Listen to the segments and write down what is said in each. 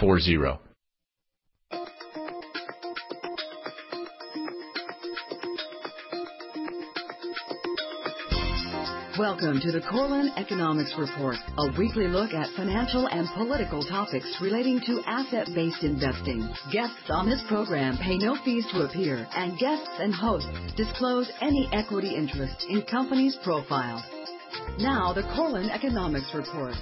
Welcome to the Corlin Economics Report, a weekly look at financial and political topics relating to asset-based investing. Guests on this program pay no fees to appear, and guests and hosts disclose any equity interest in companies' profiles. Now, the Corlin Economics Report.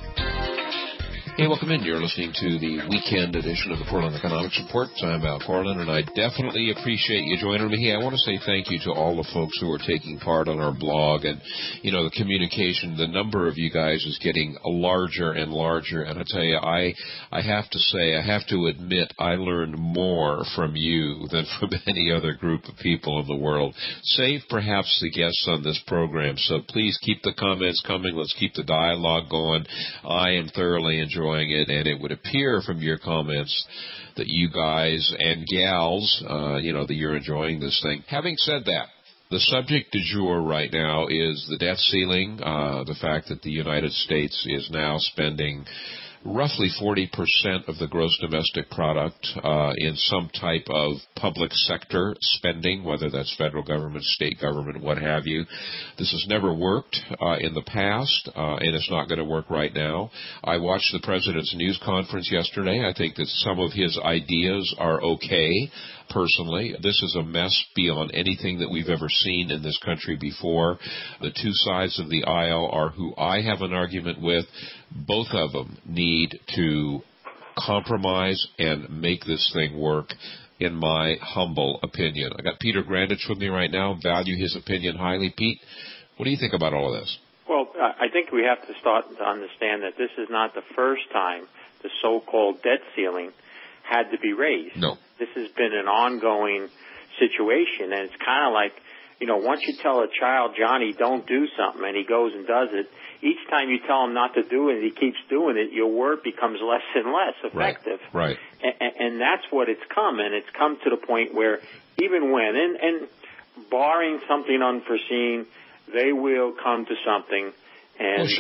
Hey, welcome in. You're listening to the weekend edition of the Corlin Economics Report. I'm Al Corlin, and I definitely appreciate you joining me. Hey, I want to say thank you to all the folks who are taking part on our blog. And, you know, the communication, the number of you guys is getting larger and larger. And I tell you, I have to admit, I learned more from you than from any other group of people in the world, save perhaps the guests on this program. So please keep the comments coming. Let's keep the dialogue going. I am thoroughly enjoying it, and it would appear from your comments that you guys and gals, that you're enjoying this thing. Having said that, the subject du jour right now is the debt ceiling, the fact that the United States is now spending roughly 40% of the gross domestic product in some type of public sector spending, whether that's federal government, state government, what have you. This has never worked in the past, and it's not going to work right now. I watched the president's news conference yesterday. I think that some of his ideas are okay. Personally, this is a mess beyond anything that we've ever seen in this country before. The two sides of the aisle are who I have an argument with. Both of them need to compromise and make this thing work, in my humble opinion. I got Peter Grandich with me right now. Value his opinion highly. Pete, what do you think about all of this? Well, I think we have to start to understand that this is not the first time the so-called debt ceiling had to be raised. No. This has been an ongoing situation, and it's kind of like, once you tell a child, Johnny, don't do something, and he goes and does it, each time you tell him not to do it and he keeps doing it, your word becomes less and less effective. Right. And that's what it's come, and it's come to the point where even when, and barring something unforeseen, they will come to something. And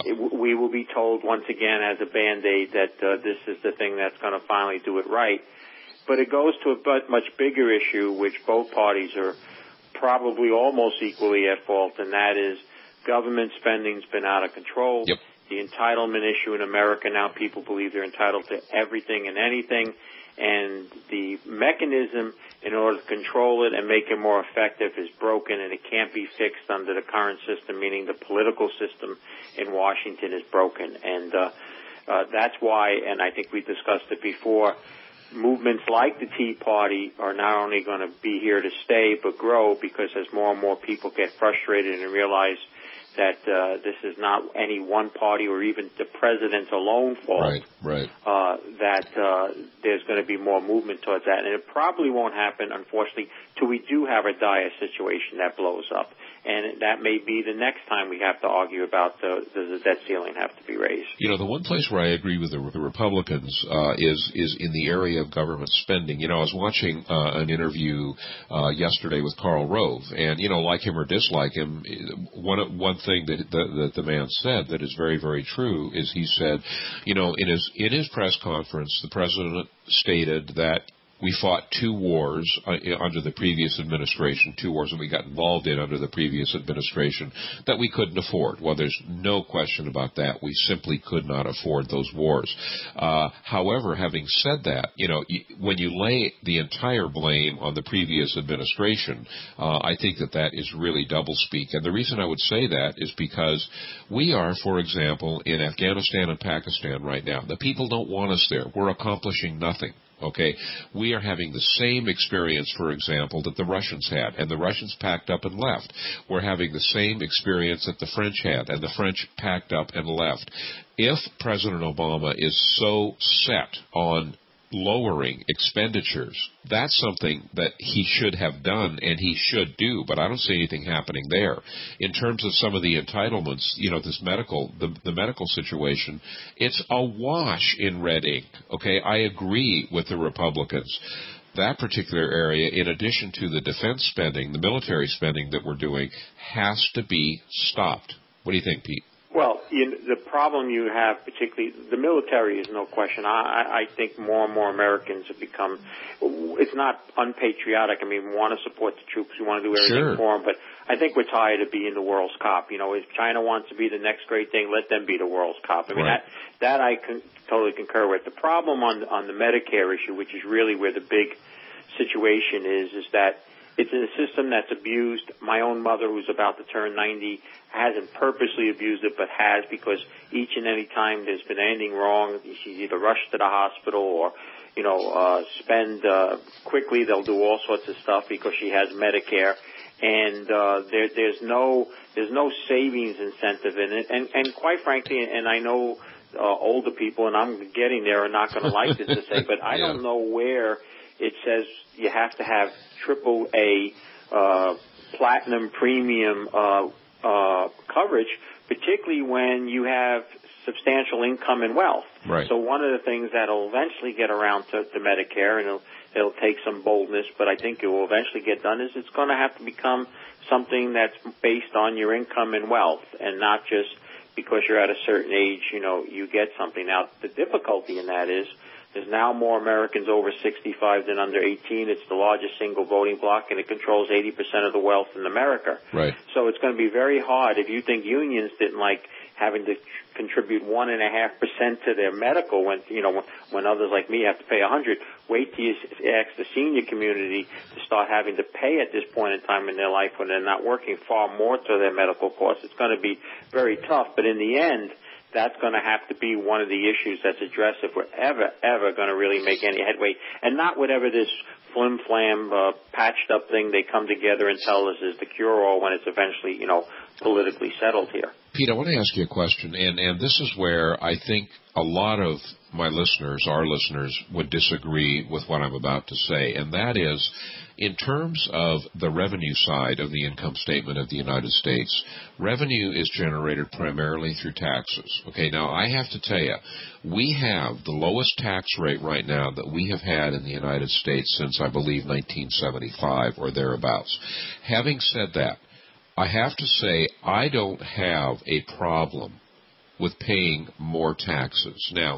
we will be told once again as a Band-Aid that this is the thing that's going to finally do it right. But it goes to a much bigger issue, which both parties are probably almost equally at fault, and that is government spending's been out of control. Yep. The entitlement issue in America, now people believe they're entitled to everything and anything, and the mechanism in order to control it and make it more effective is broken, and it can't be fixed under the current system, meaning the political system in Washington is broken. And that's why, and I think we discussed it before, movements like the Tea Party are not only going to be here to stay but grow, because as more and more people get frustrated and realize that this is not any one party or even the president's alone fault, that there's going to be more movement towards that. And it probably won't happen, unfortunately, till we do have a dire situation that blows up. And that may be the next time we have to argue about does the debt ceiling have to be raised. The one place where I agree with the Republicans is in the area of government spending. I was watching an interview yesterday with Karl Rove, and, like him or dislike him, one thing that the man said that is very, very true is he said, in his press conference, the president stated that we fought two wars under the previous administration, two wars that we got involved in under the previous administration that we couldn't afford. Well, there's no question about that. We simply could not afford those wars. However, having said that, when you lay the entire blame on the previous administration, I think that is really doublespeak. And the reason I would say that is because we are, for example, in Afghanistan and Pakistan right now. The people don't want us there. We're accomplishing nothing. Okay, we are having the same experience, for example, that the Russians had, and the Russians packed up and left. We're having the same experience that the French had, and the French packed up and left. If President Obama is so set on lowering expenditures, that's something that he should have done and he should do, but I don't see anything happening there. In terms of some of the entitlements, the medical situation, it's awash in red ink. Okay, I agree with the Republicans. That particular area, in addition to the defense spending, the military spending that we're doing, has to be stopped. What do you think, Pete? Well, the problem you have, particularly the military, is no question. I think more and more Americans have become, it's not unpatriotic. I mean, we want to support the troops. We want to do everything for them. But I think we're tired of being the world's cop. If China wants to be the next great thing, let them be the world's cop. I mean, that I totally concur with. The problem on the Medicare issue, which is really where the big situation is that it's a system that's abused. My own mother, who's about to turn 90, hasn't purposely abused it, but has, because each and any time there's been anything wrong, she's either rushed to the hospital or, spend quickly. They'll do all sorts of stuff because she has Medicare, and there's no savings incentive in it. And quite frankly, and I know older people, and I'm getting there, are not going to like this to say, but I don't know where it says you have to have AAA platinum premium coverage, particularly when you have substantial income and wealth. Right. So one of the things that'll eventually get around to Medicare, and it'll take some boldness, but I think it will eventually get done, is it's going to have to become something that's based on your income and wealth, and not just because you're at a certain age, you get something. Now, the difficulty in that is there's now more Americans over 65 than under 18. It's the largest single voting bloc, and it controls 80% of the wealth in America. Right. So it's going to be very hard. If you think unions didn't like having to contribute 1.5% to their medical when others like me have to pay 100, wait till you ask the senior community to start having to pay at this point in time in their life when they're not working far more to their medical costs. It's going to be very tough, but in the end, that's going to have to be one of the issues that's addressed if we're ever going to really make any headway, and not whatever this flim-flam, patched-up thing they come together and tell us is the cure-all when it's eventually, politically settled here. Pete, I want to ask you a question, and this is where I think a lot of my listeners, our listeners, would disagree with what I'm about to say, and that is, in terms of the revenue side of the income statement of the United States, revenue is generated primarily through taxes. Okay, now I have to tell you, we have the lowest tax rate right now that we have had in the United States since, I believe, 1975 or thereabouts. Having said that, I have to say I don't have a problem with paying more taxes. Now,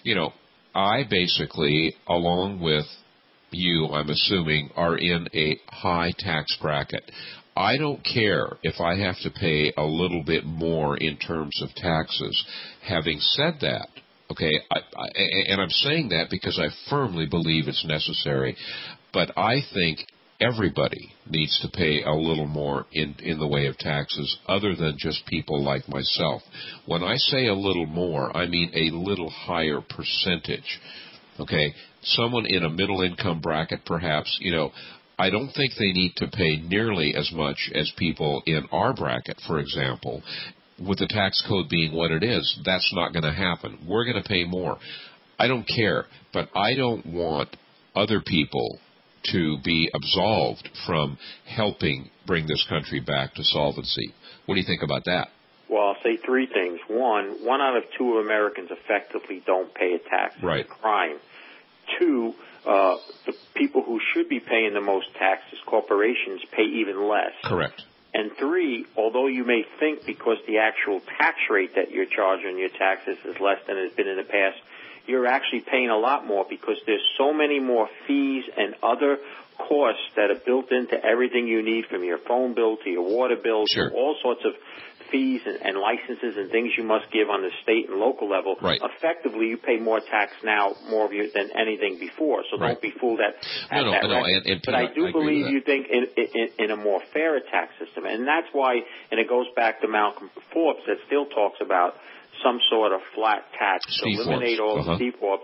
I basically, along with you, I'm assuming, are in a high tax bracket. I don't care if I have to pay a little bit more in terms of taxes. Having said that, okay, and I'm saying that because I firmly believe it's necessary, but I think everybody needs to pay a little more in the way of taxes other than just people like myself. When I say a little more, I mean a little higher percentage. Okay, someone in a middle income bracket perhaps, I don't think they need to pay nearly as much as people in our bracket, for example. With the tax code being what it is, that's not going to happen. We're going to pay more. I don't care, but I don't want other people to be absolved from helping bring this country back to solvency. What do you think about that? Well, I'll say three things. One out of two Americans effectively don't pay a tax. Right. It's a crime. Two, the people who should be paying the most taxes, corporations, pay even less. Correct. And three, although you may think because the actual tax rate that you're charging your taxes is less than it's been in the past, you're actually paying a lot more because there's so many more fees and other costs that are built into everything you need, from your phone bill to your water bill Sure. to all sorts of fees and licenses and things you must give on the state and local level. Right. Effectively, you pay more tax now, more of you than anything before. So Right. don't be fooled at that. And but I do believe you think in a more fair tax system, and that's why. And it goes back to Malcolm Forbes that still talks about some sort of flat tax, eliminate all the C-Corps,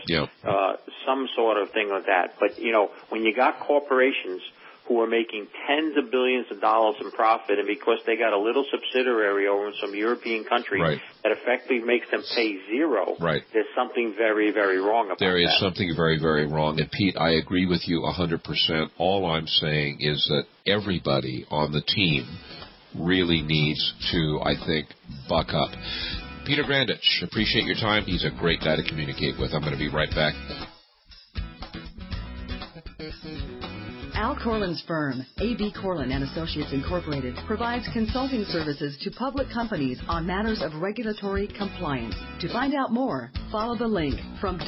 some sort of thing like that. But, when you got corporations who are making tens of billions of dollars in profit, and because they got a little subsidiary over in some European country that effectively makes them pay zero, there's something very, very wrong about that. There is something very, very wrong. And, Pete, I agree with you 100%. All I'm saying is that everybody on the team really needs to, I think, buck up. Peter Grandich, appreciate your time. He's a great guy to communicate with. I'm going to be right back. Al Corlin's firm, A.B. Corlin & Associates Incorporated, provides consulting services to public companies on matters of regulatory compliance. To find out more, follow the link from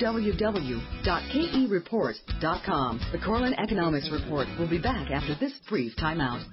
www.kereport.com. The Corlin Economics Report will be back after this brief timeout.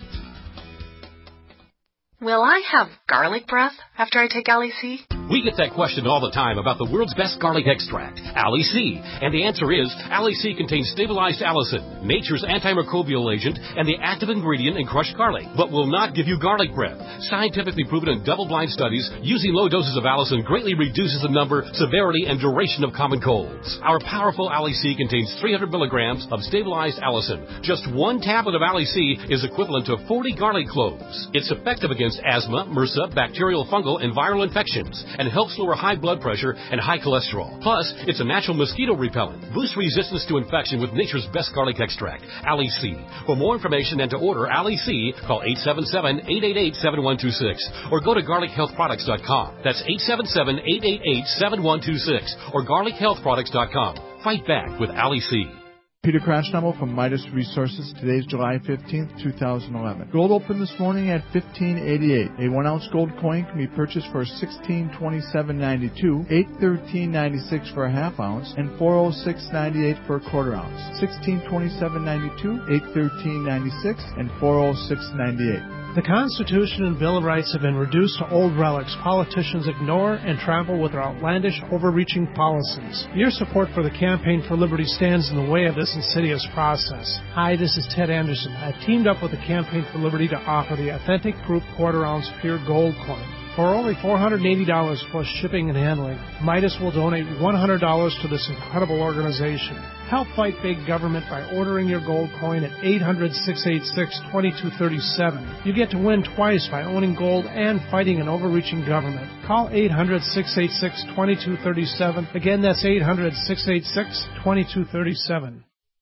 Will I have garlic breath after I take Ali-C? We get that question all the time about the world's best garlic extract, Ali-C. And the answer is, Ali-C contains stabilized allicin, nature's antimicrobial agent, and the active ingredient in crushed garlic, but will not give you garlic breath. Scientifically proven in double-blind studies, using low doses of allicin greatly reduces the number, severity, and duration of common colds. Our powerful Ali-C contains 300 milligrams of stabilized allicin. Just one tablet of Ali-C is equivalent to 40 garlic cloves. It's effective against asthma, MRSA, bacterial, fungal, and viral infections, and helps lower high blood pressure and high cholesterol. Plus, it's a natural mosquito repellent. Boosts resistance to infection with nature's best garlic extract, Ali-C. For more information and to order Ali-C, call 877-888-7126 or go to garlichealthproducts.com. That's 877-888-7126 or garlichealthproducts.com. Fight back with Ali-C. Peter Krasnobel from Midas Resources. Today's July 15th, 2011. Gold opened this morning at $15.88. A 1-ounce gold coin can be purchased for $1627.92, $813.96 for a half ounce, and $406.98 for a quarter ounce. $1627.92, $813.96, and $406.98. The Constitution and Bill of Rights have been reduced to old relics politicians ignore and travel with their outlandish, overreaching policies. Your support for the Campaign for Liberty stands in the way of this insidious process. Hi, this is Ted Anderson. I've teamed up with the Campaign for Liberty to offer the authentic proof quarter-ounce pure gold coin. For only $480 plus shipping and handling, Midas will donate $100 to this incredible organization. Help fight big government by ordering your gold coin at 800-686-2237. You get to win twice by owning gold and fighting an overreaching government. Call 800-686-2237. Again, that's 800-686-2237.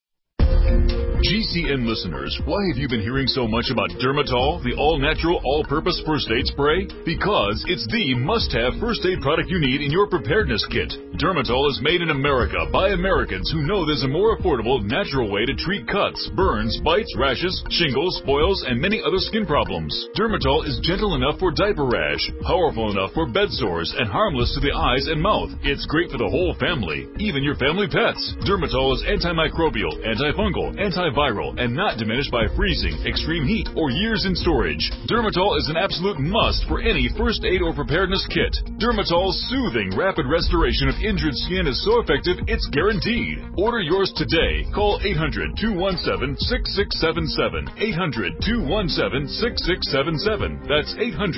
GCN listeners, why have you been hearing so much about Dermatol, the all-natural, all-purpose first aid spray? Because it's the must-have first aid product you need in your preparedness kit. Dermatol is made in America by Americans who know there's a more affordable, natural way to treat cuts, burns, bites, rashes, shingles, boils, and many other skin problems. Dermatol is gentle enough for diaper rash, powerful enough for bed sores, and harmless to the eyes and mouth. It's great for the whole family, even your family pets. Dermatol is antimicrobial, antifungal, antiviral, and not diminished by freezing, extreme heat, or years in storage. Dermatol is an absolute must for any first aid or preparedness kit. Dermatol's soothing, rapid restoration of injured skin is so effective, it's guaranteed. Order yours today. Call 800-217-6677. 800-217-6677. That's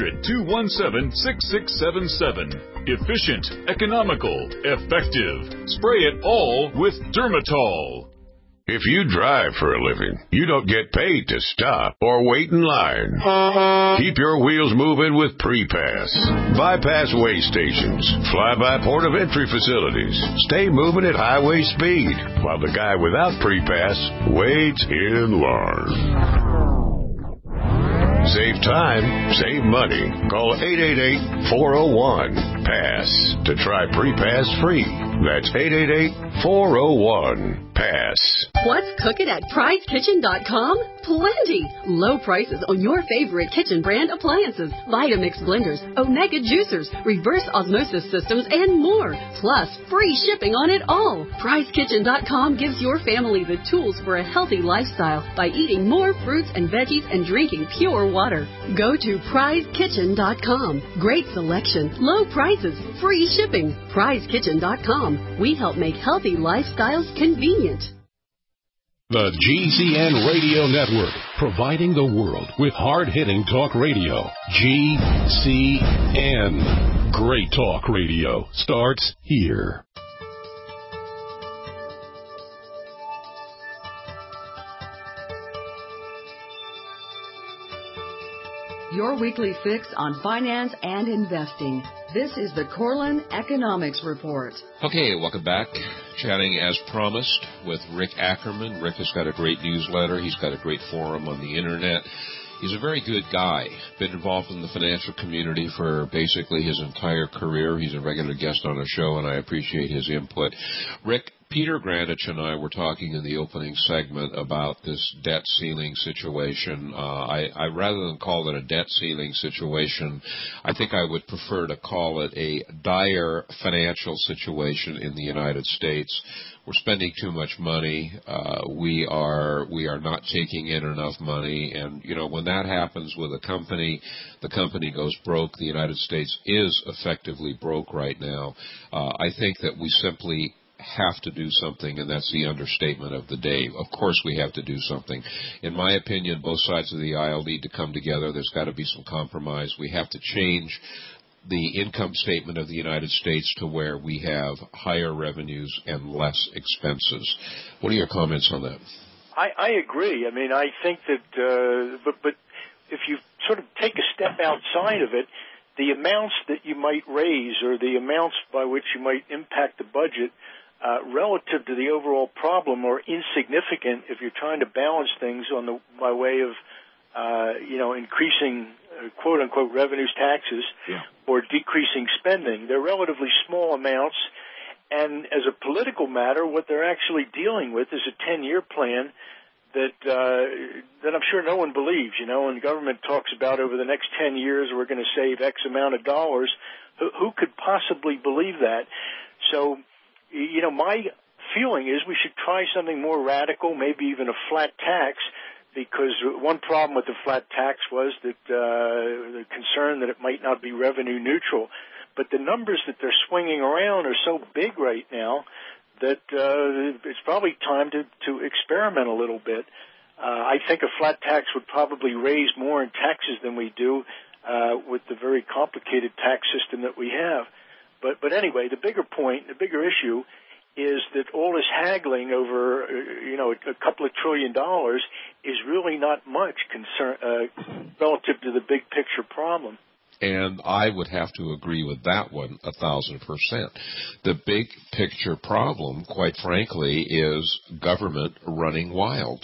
800-217-6677. Efficient, economical, effective. Spray it all with Dermatol. If you drive for a living, you don't get paid to stop or wait in line. Keep your wheels moving with Pre-Pass. Bypass way stations, fly-by port of entry facilities. Stay moving at highway speed while the guy without Pre-Pass waits in line. Save time, save money. Call 888-401-PASS to try Pre-Pass free. That's 888-401-PASS. What's cooking at PrizeKitchen.com? Plenty! Low prices on your favorite kitchen brand appliances, Vitamix blenders, Omega juicers, reverse osmosis systems, and more. Plus, free shipping on it all. PrizeKitchen.com gives your family the tools for a healthy lifestyle by eating more fruits and veggies and drinking pure water. Go to PrizeKitchen.com. Great selection, low prices, free shipping. PrizeKitchen.com. We help make healthy lifestyles convenient. The GCN Radio Network, providing the world with hard-hitting talk radio. GCN. Great talk radio starts here. Your weekly fix on finance and investing. This is the Corlin Economics Report. Okay, welcome back. Chatting as promised with Rick Ackerman. Rick has got a great newsletter. He's got a great forum on the Internet. He's a very good guy. Been involved in the financial community for basically his entire career. He's a regular guest on the show, and I appreciate his input. Rick, Peter Grandich and I were talking in the opening segment about this debt ceiling situation. I rather than call it a debt ceiling situation, I think I would prefer to call it a dire financial situation in the United States. We're spending too much money. We are not taking in enough money. And, when that happens with a company, the company goes broke. The United States is effectively broke right now. I think that we simply have to do something, and that's the understatement of the day. Of course we have to do something. In my opinion, both sides of the aisle need to come together. There's got to be some compromise. We have to change the income statement of the United States to where we have higher revenues and less expenses. What are your comments on that? I agree. I mean, I think that, but if you sort of take a step outside of it, the amounts that you might raise or the amounts by which you might impact the budget relative to the overall problem are insignificant if you're trying to balance things by way of, increasing quote unquote revenues, taxes, or decreasing spending. They're relatively small amounts, and as a political matter, what they're actually dealing with is a 10-year plan that I'm sure no one believes. When the government talks about over the next 10 years we're going to save X amount of dollars, who could possibly believe that? So, my feeling is we should try something more radical, maybe even a flat tax, because one problem with the flat tax was that the concern that it might not be revenue neutral. But the numbers that they're swinging around are so big right now that it's probably time to experiment a little bit. I think a flat tax would probably raise more in taxes than we do with the very complicated tax system that we have. But anyway, the bigger point, the bigger issue is that all this haggling over, a couple of $1 trillion is really not much concern relative to the big picture problem. And I would have to agree with that one 1,000%. The big picture problem, quite frankly, is government running wild.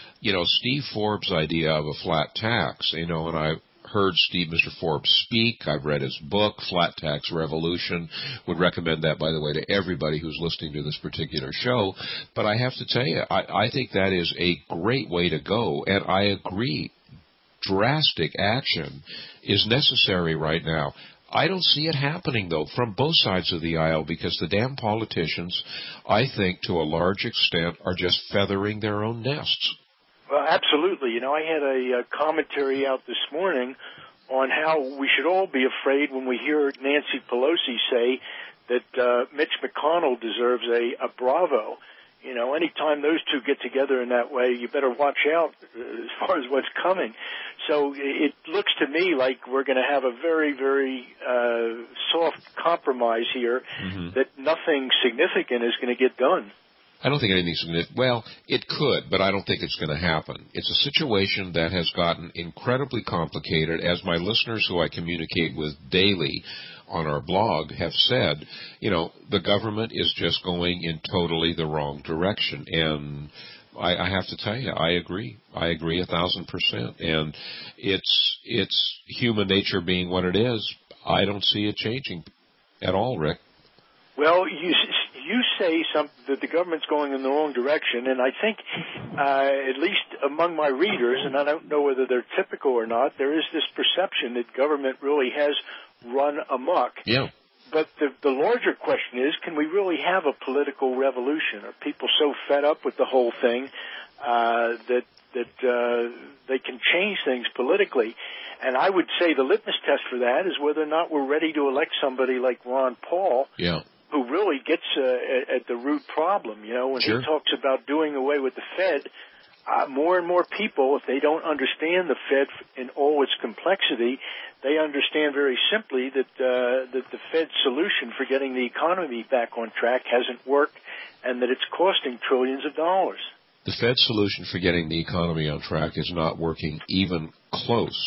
Steve Forbes' idea of a flat tax, and I heard Mr. Forbes speak. I've read his book, Flat Tax Revolution. Would recommend that, by the way, to everybody who's listening to this particular show. But I have to tell you, I think that is a great way to go, and I agree. Drastic action is necessary right now. I don't see it happening, though, from both sides of the aisle, because the damn politicians, I think, to a large extent, are just feathering their own nests. Well, absolutely. I had a commentary out this morning on how we should all be afraid when we hear Nancy Pelosi say that Mitch McConnell deserves a bravo. Anytime those two get together in that way, you better watch out as far as what's coming. So it looks to me like we're going to have a very, very soft compromise here, that nothing significant is going to get done. I don't think anything's going to... Well, it could, but I don't think it's going to happen. It's a situation that has gotten incredibly complicated. As my listeners who I communicate with daily on our blog have said, the government is just going in totally the wrong direction. And I have to tell you, I agree. I agree 1,000%. And it's human nature being what it is. I don't see it changing at all, Rick. Well, you say something that the government's going in the wrong direction, and I think, at least among my readers, and I don't know whether they're typical or not, there is this perception that government really has run amok. Yeah. But the larger question is, can we really have a political revolution? Are people so fed up with the whole thing that they can change things politically? And I would say the litmus test for that is whether or not we're ready to elect somebody like Ron Paul, who really gets at the root problem. When he talks about doing away with the Fed, more and more people, if they don't understand the Fed in all its complexity, they understand very simply that the Fed's solution for getting the economy back on track hasn't worked, and that it's costing trillions of dollars. The Fed's solution for getting the economy on track is not working even close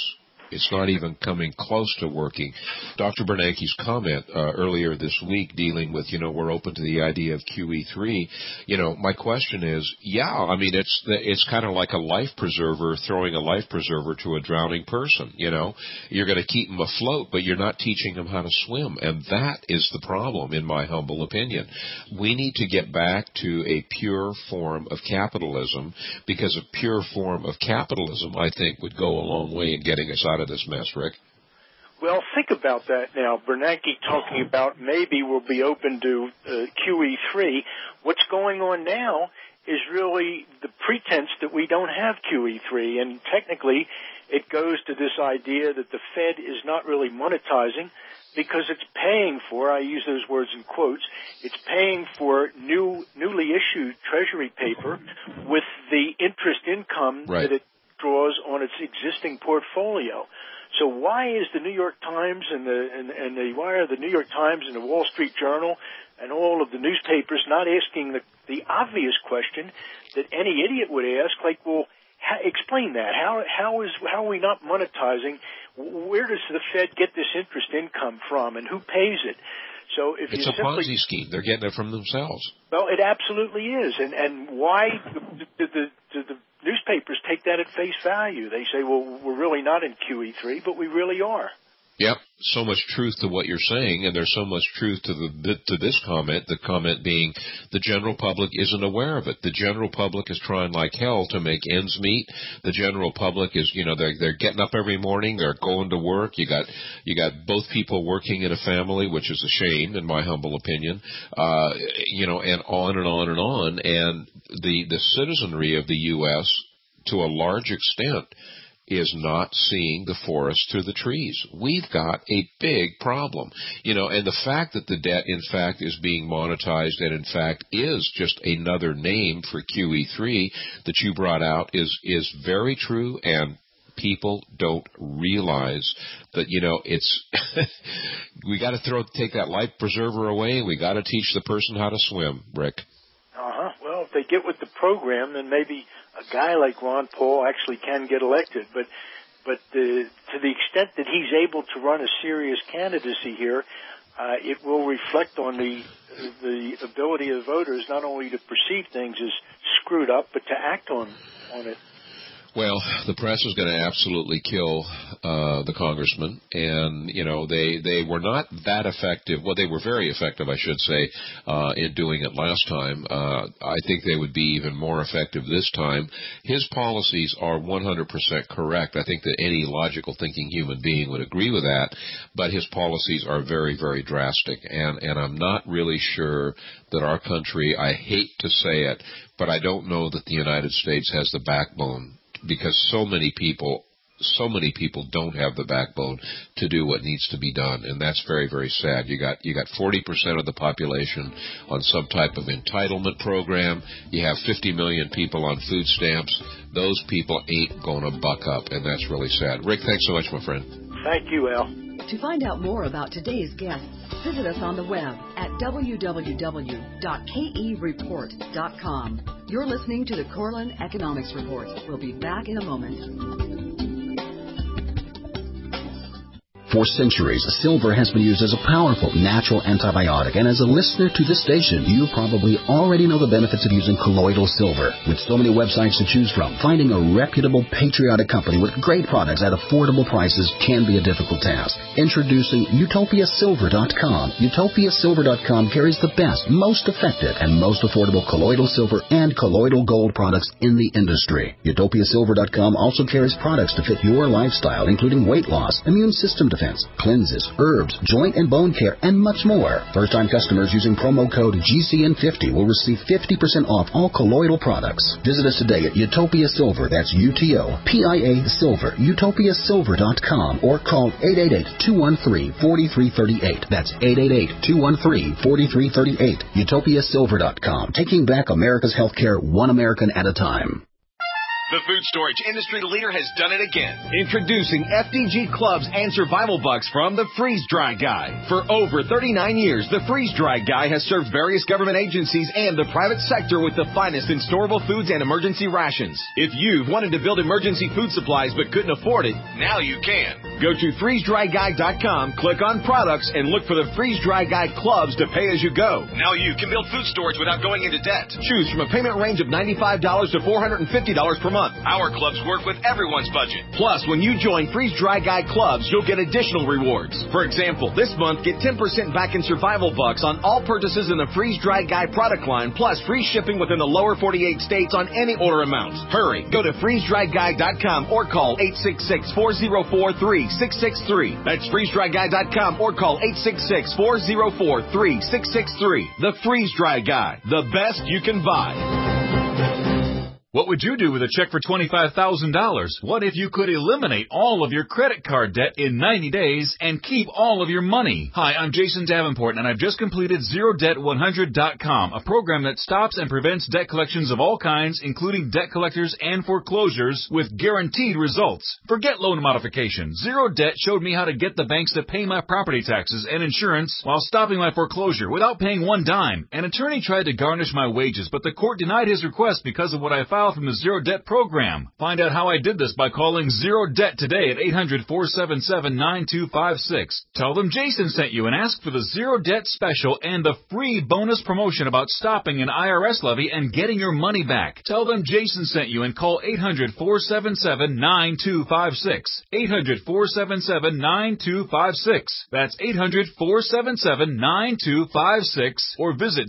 It's not even coming close to working. Dr. Bernanke's comment earlier this week dealing with, we're open to the idea of QE3. My question is, it's kind of like a life preserver throwing a life preserver to a drowning person. You're going to keep them afloat, but you're not teaching them how to swim. And that is the problem, in my humble opinion. We need to get back to a pure form of capitalism, because a pure form of capitalism, I think, would go a long way in getting us out of this mess, Rick. Well, think about that now. Bernanke talking about maybe we'll be open to QE3. What's going on now is really the pretense that we don't have QE3, and technically it goes to this idea that the Fed is not really monetizing because it's paying for, I use those words in quotes, it's paying for newly issued Treasury paper with the interest income that it draws on its existing portfolio. So why is the New York Times why are the New York Times and the Wall Street Journal and all of the newspapers not asking the obvious question that any idiot would ask, like, well, explain that. How are we not monetizing? Where does the Fed get this interest income from, and who pays it? So if it's a Ponzi scheme. They're getting it from themselves. Well, it absolutely is. And why did the newspapers take that at face value? They say, well, we're really not in QE3, but we really are. Yep, so much truth to what you're saying, and there's so much truth to this comment, the comment being the general public isn't aware of it. The general public is trying like hell to make ends meet. The general public is, they're getting up every morning, they're going to work. You got both people working in a family, which is a shame in my humble opinion, and on and on and on. And the citizenry of the U.S., to a large extent, is not seeing the forest through the trees. We've got a big problem. And the fact that the debt, in fact, is being monetized and, in fact, is just another name for QE3 that you brought out is very true, and people don't realize that, it's we got to take that life preserver away, and we got to teach the person how to swim, Rick. Well, if they get with the program, then maybe a guy like Ron Paul actually can get elected. But to the extent that he's able to run a serious candidacy here, it will reflect on the ability of voters not only to perceive things as screwed up, but to act on it. Well, the press is going to absolutely kill the congressman, and they were not that effective. Well, they were very effective, I should say, in doing it last time. I think they would be even more effective this time. His policies are 100% correct. I think that any logical thinking human being would agree with that. But his policies are very, very drastic, and I'm not really sure that our country, I hate to say it, but I don't know that the United States has the backbone, because so many people don't have the backbone to do what needs to be done, and that's very, very sad. You got 40% of the population on some type of entitlement program. You have 50 million people on food stamps. Those people ain't gonna buck up, and that's really sad. Rick, thanks so much, my friend. Thank you, Al. To find out more about today's guests, visit us on the web at www.kereport.com. You're listening to the Corlin Economics Report. We'll be back in a moment. For centuries, silver has been used as a powerful natural antibiotic, and as a listener to this station, you probably already know the benefits of using colloidal silver. With so many websites to choose from, finding a reputable, patriotic company with great products at affordable prices can be a difficult task. Introducing UtopiaSilver.com. UtopiaSilver.com carries the best, most effective, and most affordable colloidal silver and colloidal gold products in the industry. UtopiaSilver.com also carries products to fit your lifestyle, including weight loss, immune system defense, cleanses, herbs, joint and bone care, and much more. First-time customers using promo code GCN50 will receive 50% off all colloidal products. Visit us today at Utopia Silver, that's UTOPIA Silver, UtopiaSilver.com, or call 888-213-4338. That's 888-213-4338. UtopiaSilver.com, taking back America's healthcare one American at a time. The food storage industry leader has done it again. Introducing FDG Clubs and Survival Bucks from the Freeze Dry Guy. For over 39 years, the Freeze Dry Guy has served various government agencies and the private sector with the finest in storable foods and emergency rations. If you've wanted to build emergency food supplies but couldn't afford it, now you can. Go to freezedryguy.com, click on products, and look for the Freeze Dry Guy Clubs to pay as you go. Now you can build food storage without going into debt. Choose from a payment range of $95 to $450 per month. Our clubs work with everyone's budget. Plus, when you join Freeze Dry Guy Clubs, you'll get additional rewards. For example, this month, get 10% back in Survival Bucks on all purchases in the Freeze Dry Guy product line, plus free shipping within the lower 48 states on any order amounts. Hurry, go to freezedryguy.com or call 866-404-3663. That's freezedryguy.com or call 866-404-3663. The Freeze Dry Guy, the best you can buy. What would you do with a check for $25,000? What if you could eliminate all of your credit card debt in 90 days and keep all of your money? Hi, I'm Jason Davenport, and I've just completed ZeroDebt100.com, a program that stops and prevents debt collections of all kinds, including debt collectors and foreclosures, with guaranteed results. Forget loan modification. Zero Debt showed me how to get the banks to pay my property taxes and insurance while stopping my foreclosure without paying one dime. An attorney tried to garnish my wages, but the court denied his request because of what I filed from the Zero Debt program. Find out how I did this by calling Zero Debt today at 800-477-9256. Tell them Jason sent you and ask for the Zero Debt special and the free bonus promotion about stopping an IRS levy and getting your money back. Tell them Jason sent you and call 800-477-9256. 800-477-9256. That's 800-477-9256 or visit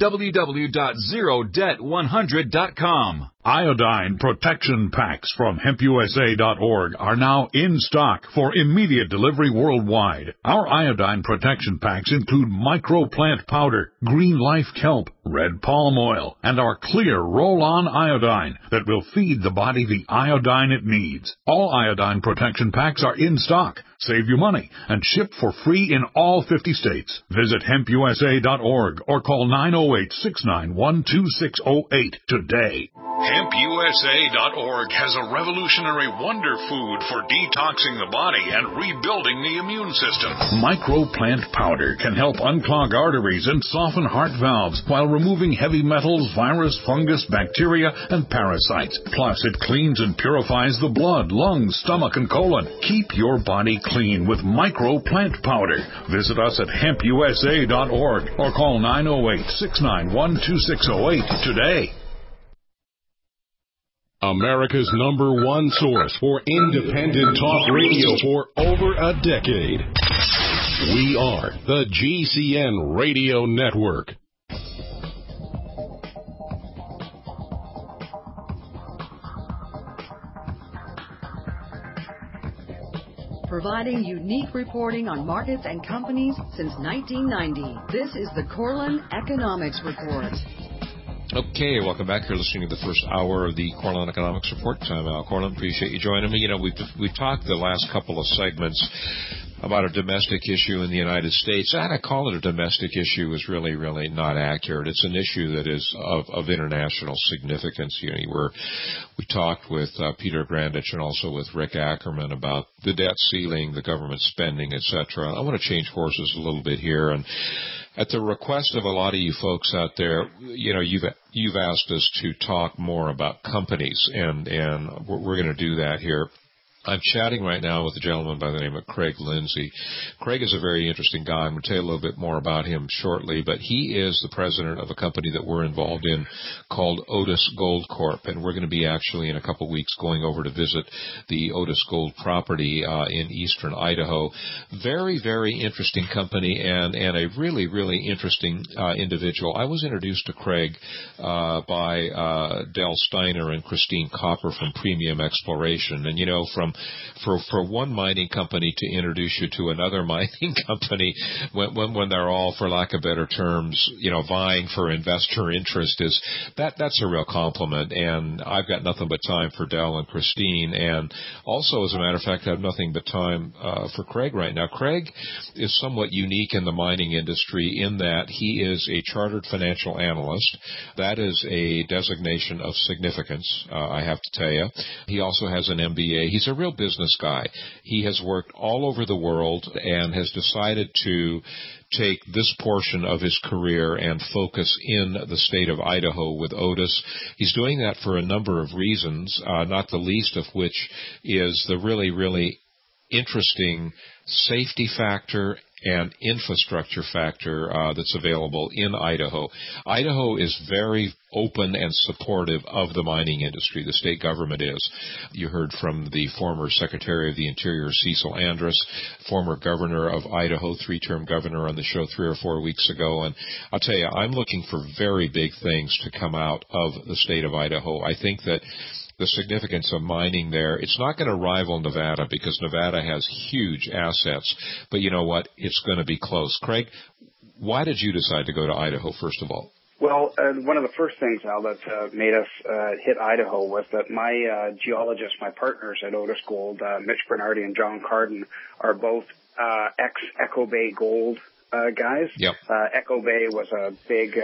www.zerodebt100.com. Iodine protection packs from HempUSA.org are now in stock for immediate delivery worldwide. Our iodine protection packs include microplant powder, green life kelp, red palm oil, and our clear roll-on iodine that will feed the body the iodine it needs. All iodine protection packs are in stock. Save you money and ship for free in all 50 states. Visit HempUSA.org or call 908-691-2608 today. HempUSA.org has a revolutionary wonder food for detoxing the body and rebuilding the immune system. Microplant powder can help unclog arteries and soften heart valves while removing heavy metals, virus, fungus, bacteria, and parasites. Plus, it cleans and purifies the blood, lungs, stomach, and colon. Keep your body clean with Microplant powder. Visit us at HempUSA.org or call 908-691-2608 today. America's #1 source for independent talk radio for over a decade. We are the GCN Radio Network. Providing unique reporting on markets and companies since 1990. This is the Corlin Economics Report. Okay, welcome back. You're listening to the first hour of the Corlin Economics Report. I'm Al Corlin. Appreciate you joining me. You know, we've talked the last couple of segments about a domestic issue in the United States. And I call it a domestic issue is really, really not accurate. It's an issue that is of international significance. You know, we talked with Peter Grandich and also with Rick Ackerman about the debt ceiling, the government spending, etc. I want to change horses a little bit here, and at the request of a lot of you folks out there, you know, you've asked us to talk more about companies, and we're going to do that here. I'm chatting right now with a gentleman by the name of Craig Lindsay. Craig is a very interesting guy. I'm going to tell you a little bit more about him shortly, but he is the president of a company that we're involved in called Otis Gold Corp, and we're going to be actually in a couple of weeks going over to visit the Otis Gold property in eastern Idaho. Very, very interesting company and a really, really interesting individual. I was introduced to Craig by Del Steiner and Christine Copper from Premium Exploration, and you know, from for one mining company to introduce you to another mining company when they're all, for lack of better terms, vying for investor interest that's a real compliment. And I've got nothing but time for Del and Christine, and also, as a matter of fact, I have nothing but time for Craig right now. Craig is somewhat unique in the mining industry in that he is a chartered financial analyst. That is a designation of significance, I have to tell you. He also has an MBA. He's a real business guy. He has worked all over the world and has decided to take this portion of his career and focus in the state of Idaho with Otis. He's doing that for a number of reasons, not the least of which is the really, really interesting safety factor and infrastructure factor that's available in Idaho. Idaho is very open and supportive of the mining industry. The state government is. You heard from the former Secretary of the Interior, Cecil Andrus, former governor of Idaho, 3-term governor, on the show 3 or 4 weeks ago. And I'll tell you, I'm looking for very big things to come out of the state of Idaho. I think that the significance of mining there, it's not going to rival Nevada because Nevada has huge assets. But you know what? It's going to be close. Craig, why did you decide to go to Idaho, first of all? Well, one of the first things, Al, that made us hit Idaho was that my geologists, my partners at Otis Gold, Mitch Bernardi and John Carden, are both ex-Echo Bay Gold guys. Yep. Echo Bay was a big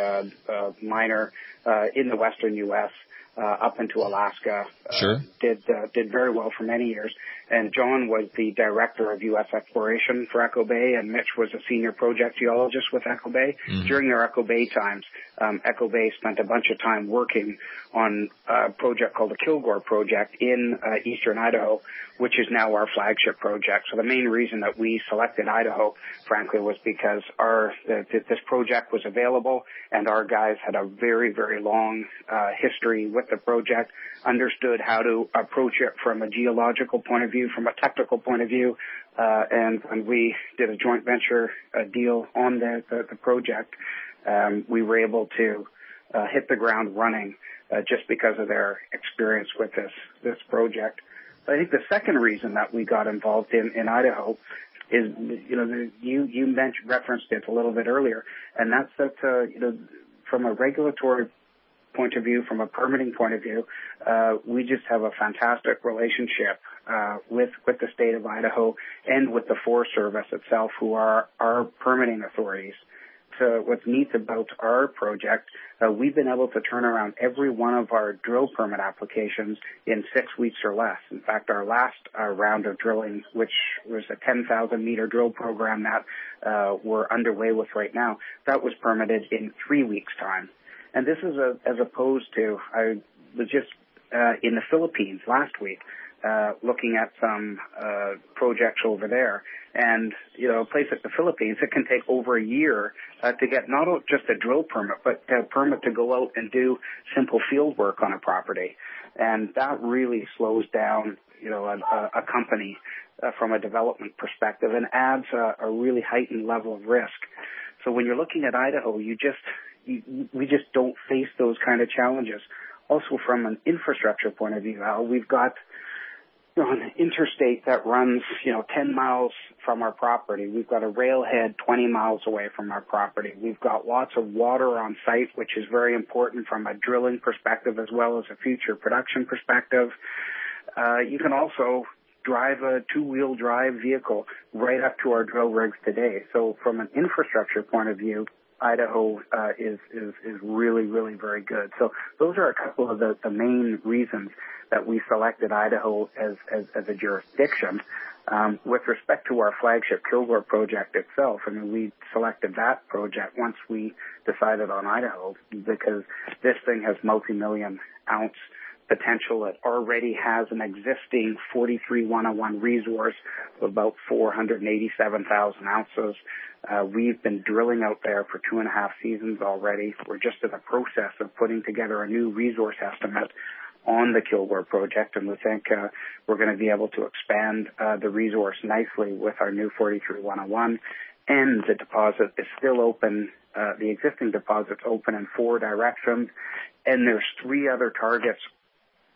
miner in the western U.S., up into Alaska. Sure. Did very well for many years. And John was the director of U.S. exploration for Echo Bay, and Mitch was a senior project geologist with Echo Bay. Mm-hmm. During their Echo Bay times, Echo Bay spent a bunch of time working on a project called the Kilgore Project in eastern Idaho, which is now our flagship project. So the main reason that we selected Idaho, frankly, was because this project was available, and our guys had a very, very long history with the project, understood how to approach it from a geological point of view, from a technical point of view, and when we did a joint venture deal on the project, we were able to hit the ground running just because of their experience with this project. I think the second reason that we got involved in Idaho is, you referenced it a little bit earlier, and that's that, from a regulatory point of view, from a permitting point of view, we just have a fantastic relationship with the state of Idaho and with the Forest Service itself, who are our permitting authorities. So what's neat about our project, we've been able to turn around every one of our drill permit applications in 6 weeks or less. In fact, our last round of drilling, which was a 10,000-meter drill program that we're underway with right now, that was permitted in 3 weeks' time. And this is as opposed to, I was just in the Philippines last week looking at some projects over there. And, a place like the Philippines, it can take over a year to get not just a drill permit, but a permit to go out and do simple field work on a property. And that really slows down, a company from a development perspective and adds a really heightened level of risk. So when you're looking at Idaho, we just don't face those kind of challenges. Also, from an infrastructure point of view, Al, we've got an interstate that runs, 10 miles from our property. We've got a railhead 20 miles away from our property. We've got lots of water on site, which is very important from a drilling perspective as well as a future production perspective. You can also drive a two-wheel drive vehicle right up to our drill rigs today. So from an infrastructure point of view, Idaho is really, really very good. So those are a couple of the main reasons that we selected Idaho as a jurisdiction. With respect to our flagship Kilgore project itself, we selected that project once we decided on Idaho because this thing has multi-million ounce potential. It already has an existing 43-101 resource of about 487,000 ounces. We've been drilling out there for 2.5 seasons already. We're just in the process of putting together a new resource estimate on the Kilgore project, and we think we're going to be able to expand the resource nicely with our new 43-101. And the deposit is still open. The existing deposit's open in 4 directions, and there's 3 other targets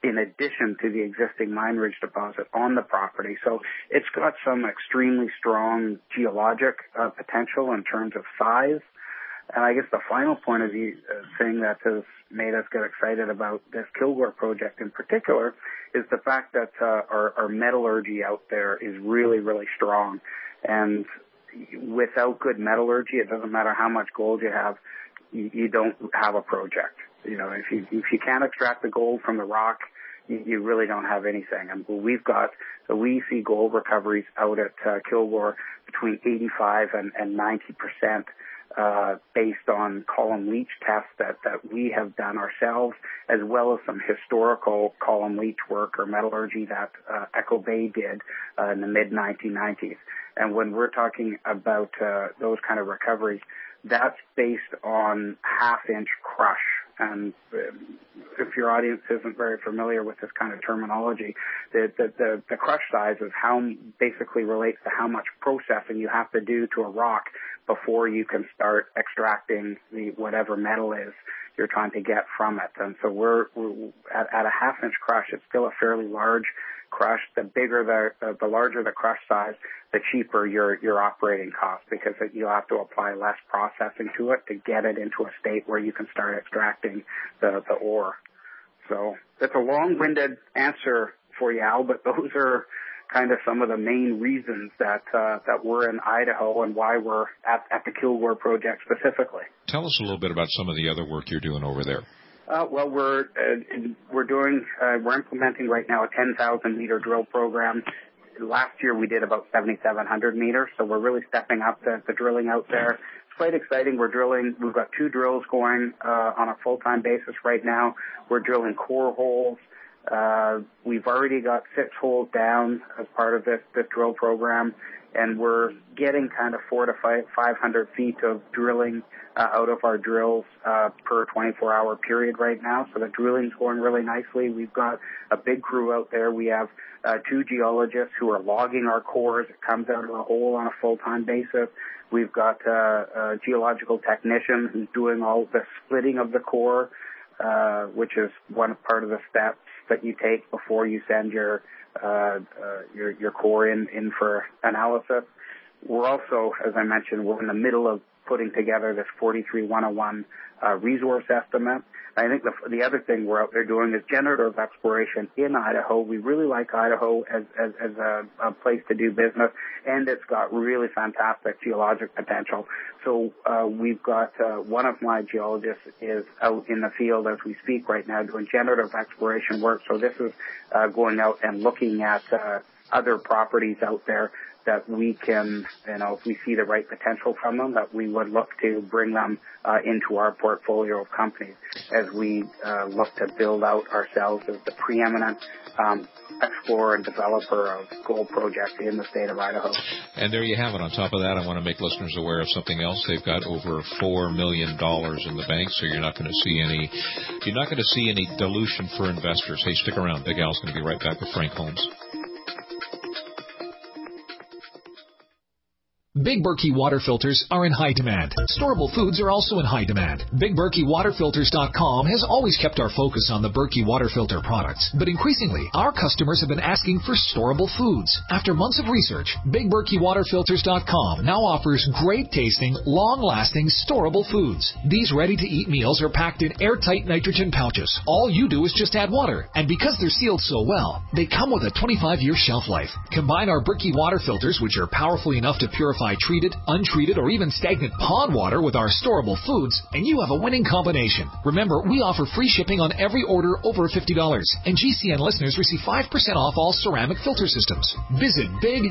in addition to the existing Mine Ridge deposit on the property. So it's got some extremely strong geologic potential in terms of size. And I guess the final point of the thing that has made us get excited about this Kilgore project in particular is the fact that our metallurgy out there is really, really strong. And without good metallurgy, it doesn't matter how much gold you have, you don't have a project. You know, if you can't extract the gold from the rock, you really don't have anything. And we see gold recoveries out at Kilgore between 85 and 90%, based on column leach tests that we have done ourselves, as well as some historical column leach work or metallurgy that Echo Bay did in the mid-1990s. And when we're talking about those kind of recoveries, that's based on half-inch crush. And if your audience isn't very familiar with this kind of terminology, the crush size is how basically relates to how much processing you have to do to a rock before you can start extracting the whatever metal is you're trying to get from it. And so we're at a half-inch crush. It's still a fairly large crush. The larger the crush size, the cheaper your operating cost, because you'll have to apply less processing to it to get it into a state where you can start extracting the ore. So that's a long-winded answer for you, Al, but those are kind of some of the main reasons that we're in Idaho and why we're at the Kilgore project specifically. Tell us a little bit about some of the other work you're doing over there. Well, we're implementing right now a 10,000 meter drill program. Last year we did about 7,700 meters, so we're really stepping up the drilling out there. It's quite exciting. We've got 2 drills going on a full-time basis right now. We're drilling core holes. We've already got 6 holes down as part of this drill program, and we're getting kind of 400 to 500 feet of drilling out of our drills per 24-hour period right now. So the drilling's going really nicely. We've got a big crew out there. We have 2 geologists who are logging our cores. It comes out of the hole on a full-time basis. We've got a geological technician who's doing all the splitting of the core, which is one part of the steps that you take before you send your core in for analysis. We're also, as I mentioned, we're in the middle of putting together this 43-101 resource estimate. I think the other thing we're out there doing is generative exploration in Idaho. We really like Idaho as a place to do business, and it's got really fantastic geologic potential. So we've got one of my geologists is out in the field as we speak right now doing generative exploration work. So this is going out and looking at other properties out there that we can, if we see the right potential from them, that we would look to bring them into our portfolio of companies as we look to build out ourselves as the preeminent explorer and developer of gold projects in the state of Idaho. And there you have it. On top of that, I want to make listeners aware of something else. They've got over $4 million in the bank, so you're not going to see any dilution for investors. Hey, stick around. Big Al's going to be right back with Frank Holmes. Big Berkey water filters are in high demand. Storable foods are also in high demand. BigBerkeyWaterFilters.com has always kept our focus on the Berkey water filter products, but increasingly, our customers have been asking for storable foods. After months of research, BigBerkeyWaterFilters.com now offers great-tasting, long-lasting, storable foods. These ready-to-eat meals are packed in airtight nitrogen pouches. All you do is just add water, and because they're sealed so well, they come with a 25-year shelf life. Combine our Berkey water filters, which are powerful enough to purify treated, untreated, or even stagnant pond water with our storable foods, and you have a winning combination. Remember, we offer free shipping on every order over $50, and GCN listeners receive 5% off all ceramic filter systems. Visit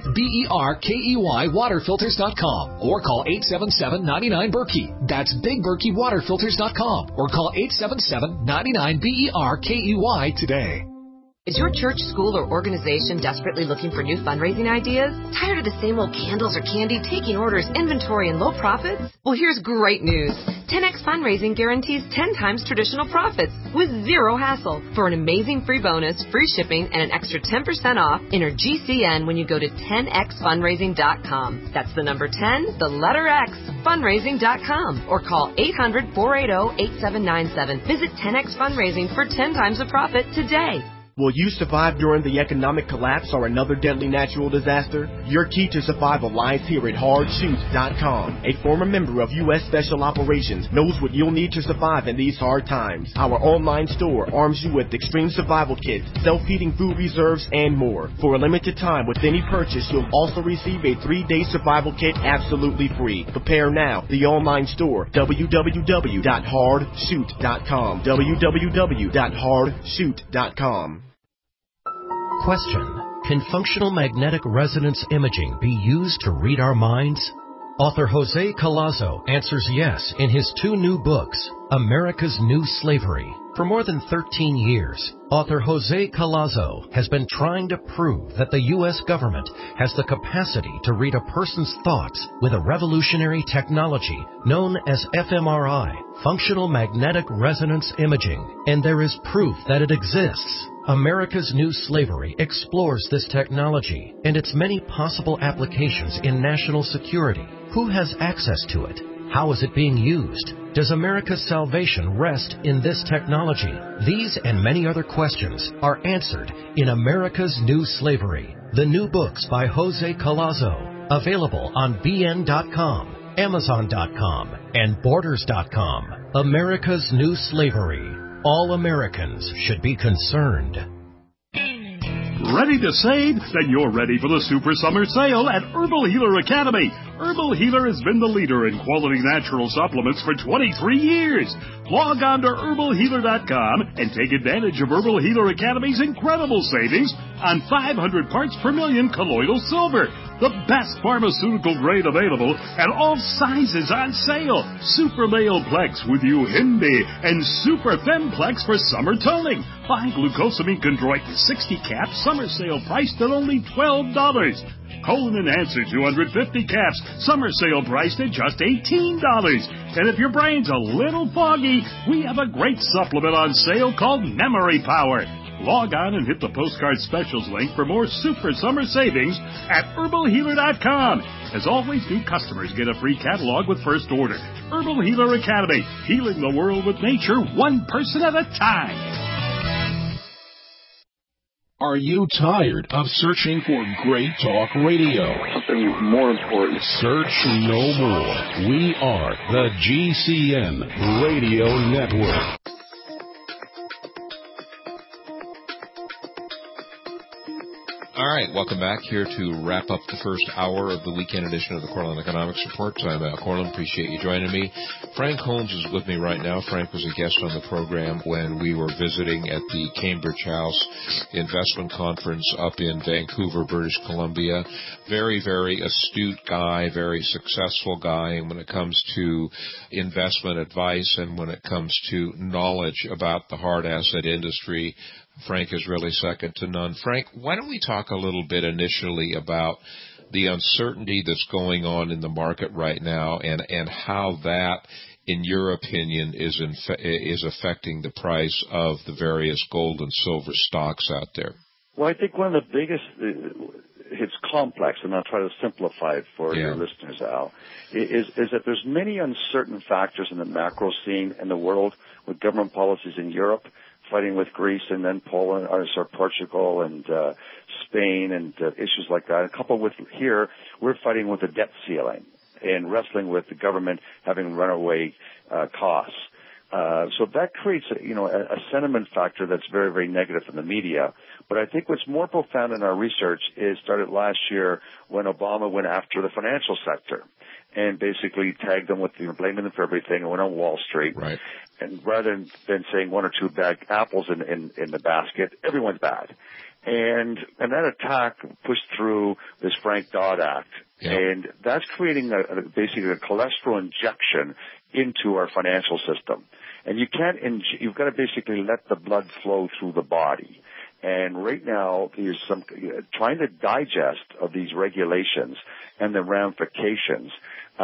BigBerkeyWaterFilters.com or call 877-99-BERKEY. That's BigBerkeyWaterFilters.com or call 877-99-BERKEY today. Is your church, school, or organization desperately looking for new fundraising ideas? Tired of the same old candles or candy, taking orders, inventory, and low profits? Well, here's great news. 10X Fundraising guarantees 10 times traditional profits with zero hassle. For an amazing free bonus, free shipping, and an extra 10% off, enter GCN when you go to 10xfundraising.com. That's the number 10, the letter X, fundraising.com, or call 800-480-8797. Visit 10X Fundraising for 10 times the profit today. Will you survive during the economic collapse or another deadly natural disaster? Your key to survival lies here at HardShoot.com. A former member of U.S. Special Operations knows what you'll need to survive in these hard times. Our online store arms you with extreme survival kits, self-heating food reserves, and more. For a limited time with any purchase, you'll also receive a 3-day survival kit absolutely free. Prepare now. The online store, www.hardshoot.com. www.hardshoot.com. Question: can functional magnetic resonance imaging be used to read our minds? Author Jose Collazo answers yes in his 2 new books, America's New Slavery. For more than 13 years, author Jose Collazo has been trying to prove that the U.S. government has the capacity to read a person's thoughts with a revolutionary technology known as fMRI, functional magnetic resonance imaging, and there is proof that it exists. America's New Slavery explores this technology and its many possible applications in national security. Who has access to it? How is it being used? Does America's salvation rest in this technology? These and many other questions are answered in America's New Slavery, the new books by Jose Collazo, available on BN.com, Amazon.com, and Borders.com. America's New Slavery. All Americans should be concerned. Ready to save? Then you're ready for the Super Summer Sale at Herbal Healer Academy. Herbal Healer has been the leader in quality natural supplements for 23 years. Log on to herbalhealer.com and take advantage of Herbal Healer Academy's incredible savings on 500 parts per million colloidal silver, the best pharmaceutical grade available, and all sizes on sale. Super Male Plex with Uhimbi and Super Femplex for summer toning. Buy glucosamine chondroitin 60 caps, summer sale priced at only $12. Colon Enhancer 250 caps, summer sale priced at just $18. And if your brain's a little foggy, we have a great supplement on sale called Memory Power. Log on and hit the postcard specials link for more super summer savings at herbalhealer.com. As always, new customers get a free catalog with first order. Herbal Healer Academy, healing the world with nature one person at a time. Are you tired of searching for great talk radio? Something more important. Search no more. We are the GCN Radio Network. All right, welcome back here to wrap up the first hour of the weekend edition of the Cortland Economics Report. I'm Al Cortland. Appreciate you joining me. Frank Holmes is with me right now. Frank was a guest on the program when we were visiting at the Cambridge House Investment Conference up in Vancouver, British Columbia. Very, very astute guy, very successful guy. And when it comes to investment advice and when it comes to knowledge about the hard asset industry, Frank is really second to none. Frank, why don't we talk a little bit initially about the uncertainty that's going on in the market right now and how that, in your opinion, is affecting the price of the various gold and silver stocks out there? Well, I think one of the biggest, it's complex, and I'll try to simplify it for your listeners, Al, is that there's many uncertain factors in the macro scene in the world with government policies in Europe, fighting with Greece and then Portugal and Spain and issues like that. And coupled with here, we're fighting with the debt ceiling and wrestling with the government having runaway costs. So that creates a sentiment factor that's very, very negative in the media. But I think what's more profound in our research is started last year when Obama went after the financial sector and basically tagged them with blaming them for everything and went on Wall Street. Right. And rather than saying one or two bad apples in the basket, everyone's bad. And that attack pushed through this Frank Dodd Act. Yeah. And that's creating basically a cholesterol injection into our financial system. And you've got to basically let the blood flow through the body. And right now, there's some trying to digest of these regulations and the ramifications.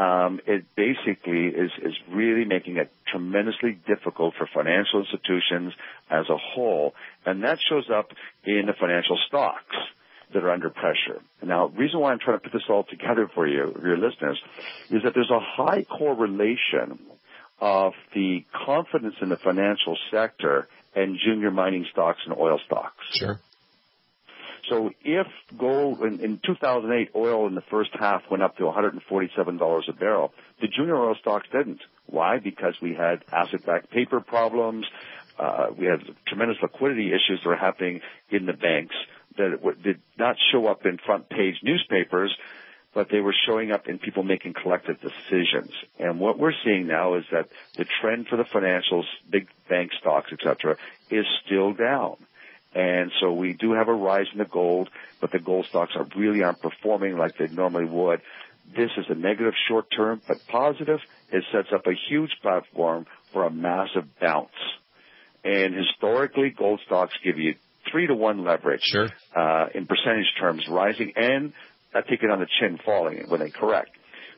It basically is really making it tremendously difficult for financial institutions as a whole, and that shows up in the financial stocks that are under pressure. Now, the reason why I'm trying to put this all together for you, your listeners, is that there's a high correlation of the confidence in the financial sector and junior mining stocks and oil stocks. Sure. So if gold, in 2008, oil in the first half went up to $147 a barrel. The junior oil stocks didn't. Why? Because we had asset-backed paper problems. We had tremendous liquidity issues that were happening in the banks that did not show up in front-page newspapers, but they were showing up in people making collective decisions. And what we're seeing now is that the trend for the financials, big bank stocks, et cetera, is still down. And so we do have a rise in the gold, but the gold stocks really aren't performing like they normally would. This is a negative short term, but positive. It sets up a huge platform for a massive bounce. And historically, gold stocks give you 3-to-1 leverage. Sure. In percentage terms, rising, and I take it on the chin falling when they correct.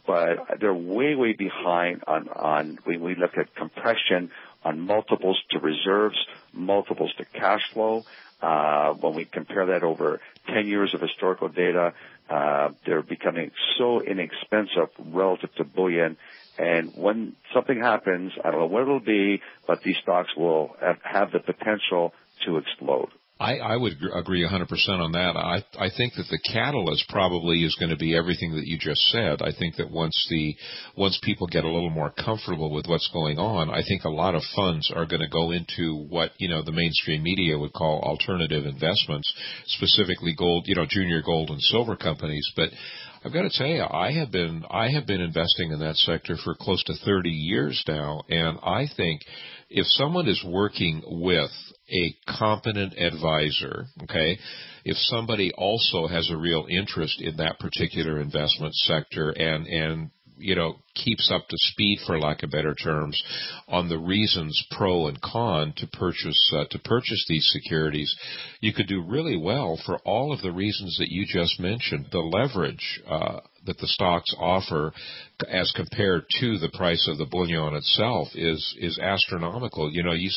But they're way, way behind on when we look at compression on multiples to reserves, multiples to cash flow. When we compare that over 10 years of historical data, they're becoming so inexpensive relative to bullion. And when something happens, I don't know what it'll be, but these stocks will have the potential to explode. I would agree 100% on that. I think that the catalyst probably is going to be everything that you just said. I think that once people get a little more comfortable with what's going on, I think a lot of funds are going to go into what, the mainstream media would call alternative investments, specifically gold, junior gold and silver companies. But I've got to tell you, I have been investing in that sector for close to 30 years now, and I think if someone is working with a competent advisor, okay, if somebody also has a real interest in that particular investment sector and keeps up to speed, for lack of better terms, on the reasons pro and con to purchase these securities, you could do really well for all of the reasons that you just mentioned. The leverage that the stocks offer as compared to the price of the bullion itself is astronomical.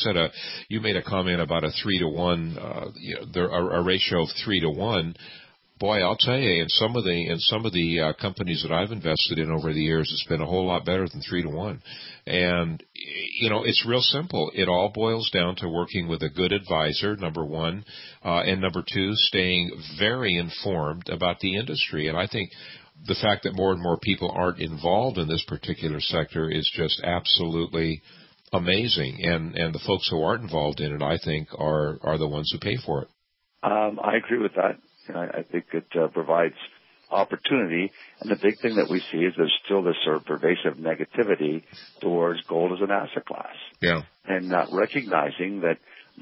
You made a comment about a 3-to-1, a ratio of 3-to-1. Boy, I'll tell you, in some of the companies that I've invested in over the years, it's been a whole lot better than 3-to-1. And it's real simple. It all boils down to working with a good advisor, number one, and number two, staying very informed about the industry. And I think the fact that more and more people aren't involved in this particular sector is just absolutely amazing. And the folks who aren't involved in it, I think, are the ones who pay for it. I agree with that. I think it provides opportunity. And the big thing that we see is there's still this sort of pervasive negativity towards gold as an asset class. Yeah. And not recognizing that,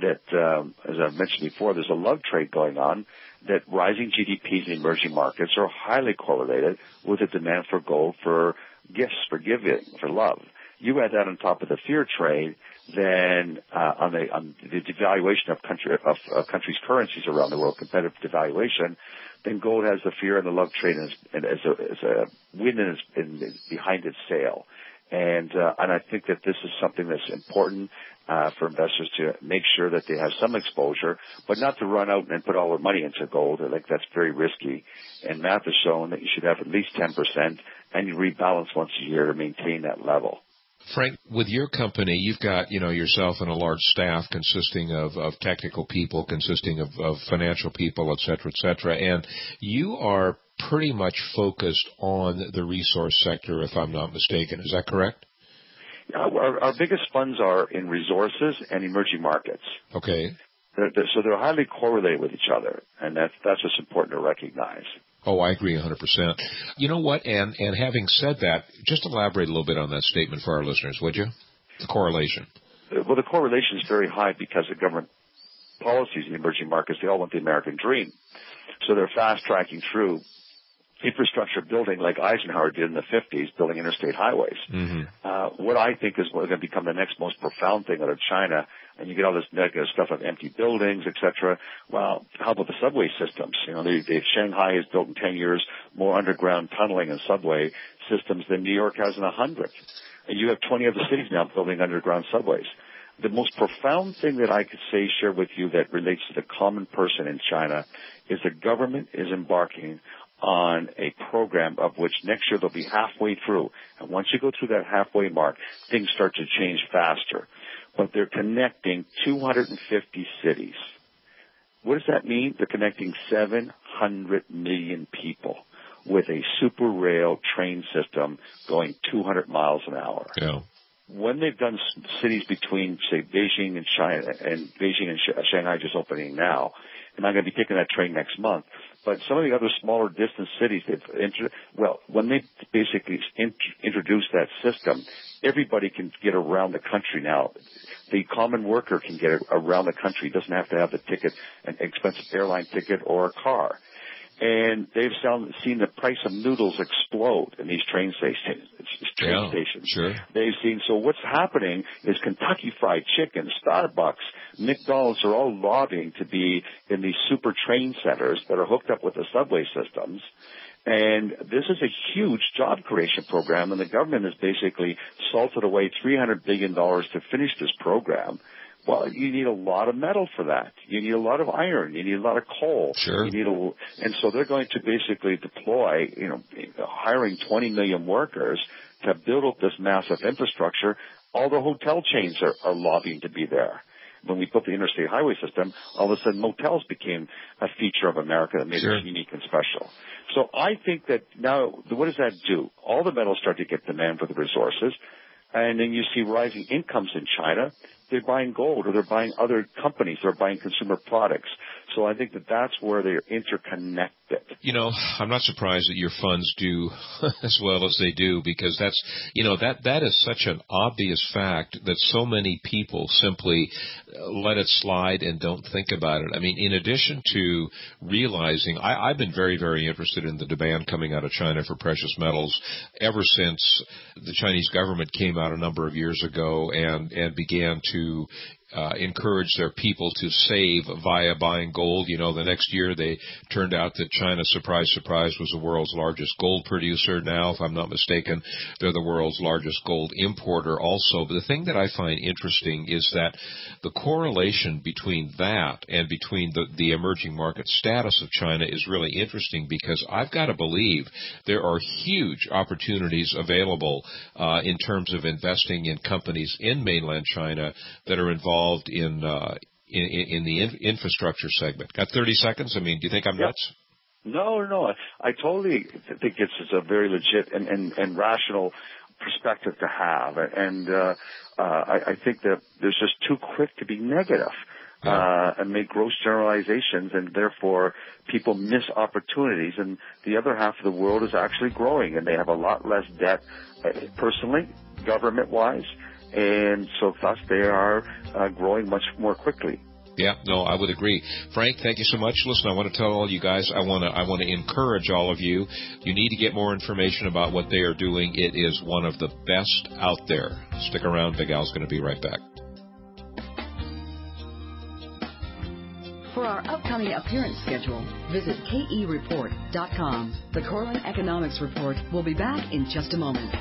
as I've mentioned before, there's a love trade going on, that rising GDPs in emerging markets are highly correlated with the demand for gold for gifts, for giving, for love. You add that on top of the fear trade, then on the devaluation of countries' currencies around the world, competitive devaluation, then gold has the fear and the love trade as a wind behind its sail. And I think that this is something that's important for investors to make sure that they have some exposure, but not to run out and put all their money into gold. I think that's very risky. And math has shown that you should have at least 10%, and you rebalance once a year to maintain that level. Frank, with your company, you've got, yourself and a large staff consisting of technical people, consisting of financial people, et cetera, and you are pretty much focused on the resource sector, if I'm not mistaken. Is that correct? Our biggest funds are in resources and emerging markets. Okay. So they're highly correlated with each other, and that's what's important to recognize. Oh, I agree 100%. You know what? And having said that, just elaborate a little bit on that statement for our listeners, would you? The correlation. Well, the correlation is very high because of government policies in emerging markets. They all want the American dream. So they're fast-tracking through infrastructure building like Eisenhower did in the 50s, building interstate highways. Mm-hmm. What I think is going to become the next most profound thing out of China, and you get all this negative stuff of empty buildings, etc. Well, how about the subway systems? Shanghai has built in 10 years more underground tunneling and subway systems than New York has in 100. And you have 20 other cities now building underground subways. The most profound thing that I could share with you that relates to the common person in China is the government is embarking on a program of which next year they'll be halfway through. And once you go through that halfway mark, things start to change faster. but they're connecting 250 cities. What does that mean? They're connecting 700 million people with a super rail train system going 200 miles an hour. Yeah. When they've done cities between, say, Beijing and Shanghai just opening now, and I'm going to be taking that train next month, but some of the other smaller distant cities, when they basically introduce that system, everybody can get around the country now. The common worker can get around the country. He doesn't have to have the ticket, an expensive airline ticket or a car. And they've seen the price of noodles explode in these train stations. Sure. They've seen, so what's happening is Kentucky Fried Chicken, Starbucks, McDonald's are all lobbying to be in these super train centers that are hooked up with the subway systems. And this is a huge job creation program, and the government has basically salted away $300 billion to finish this program. Well, you need a lot of metal for that. You need a lot of iron. You need a lot of coal. Sure. And so they're going to basically deploy, hiring 20 million workers to build up this massive infrastructure. All the hotel chains are lobbying to be there. When we put the interstate highway system, all of a sudden motels became a feature of America that made it unique and special. So I think that now, what does that do? All the metals start to get demand for the resources, and then you see rising incomes in China. They're buying gold, or they're buying other companies. They're buying consumer products. So I think that that's where they're interconnected. I'm not surprised that your funds do as well as they do, because that is such an obvious fact that so many people simply let it slide and don't think about it. I mean, in addition to realizing, I've been very, very interested in the demand coming out of China for precious metals ever since the Chinese government came out a number of years ago and began to encourage their people to save via buying gold. The next year they turned out that China, surprise, surprise, was the world's largest gold producer. Now, if I'm not mistaken, they're the world's largest gold importer also. But the thing that I find interesting is that the correlation between that and between the emerging market status of China is really interesting, because I've got to believe there are huge opportunities available in terms of investing in companies in mainland China that are involved in the infrastructure segment. Got 30 seconds? I mean, do you think I'm nuts? No. I totally think it's a very legit and rational perspective to have. And I think that there's just too quick to be negative and make gross generalizations, and therefore people miss opportunities. And the other half of the world is actually growing, and they have a lot less debt personally, government-wise. And so thus they are growing much more quickly. Yeah, no, I would agree. Frank, thank you so much. Listen, I want to tell all you guys, I want to encourage all of you. You need to get more information about what they are doing. It is one of the best out there. Stick around. Big Al's going to be right back. For our upcoming appearance schedule, visit kereport.com. The Cortland Economics Report will be back in just a moment.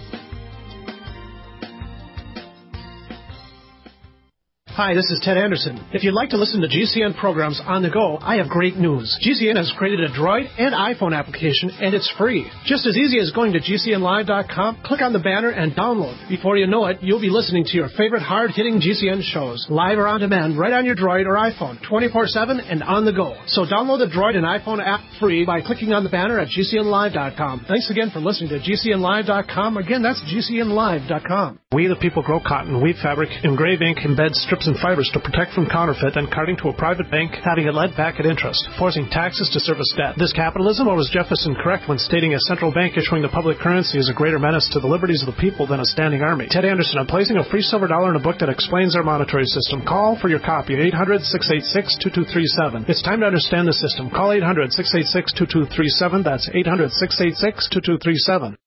Hi, this is Ted Anderson. If you'd like to listen to GCN programs on the go, I have great news. GCN has created a Droid and iPhone application, and it's free. Just as easy as going to GCNlive.com, click on the banner, and download. Before you know it, you'll be listening to your favorite hard-hitting GCN shows, live or on demand, right on your Droid or iPhone, 24/7 and on the go. So download the Droid and iPhone app free by clicking on the banner at GCNlive.com. Thanks again for listening to GCNlive.com. Again, that's GCNlive.com. We the people grow cotton, weave fabric, engrave ink, embed strips and fibers to protect from counterfeit and carting to a private bank, having it led back at interest, forcing taxes to service debt. This capitalism, or was Jefferson correct when stating a central bank issuing the public currency is a greater menace to the liberties of the people than a standing army? Ted Anderson, I'm placing a free silver dollar in a book that explains our monetary system. Call for your copy at 800-686-2237. It's time to understand the system. Call 800-686-2237. That's 800-686-2237.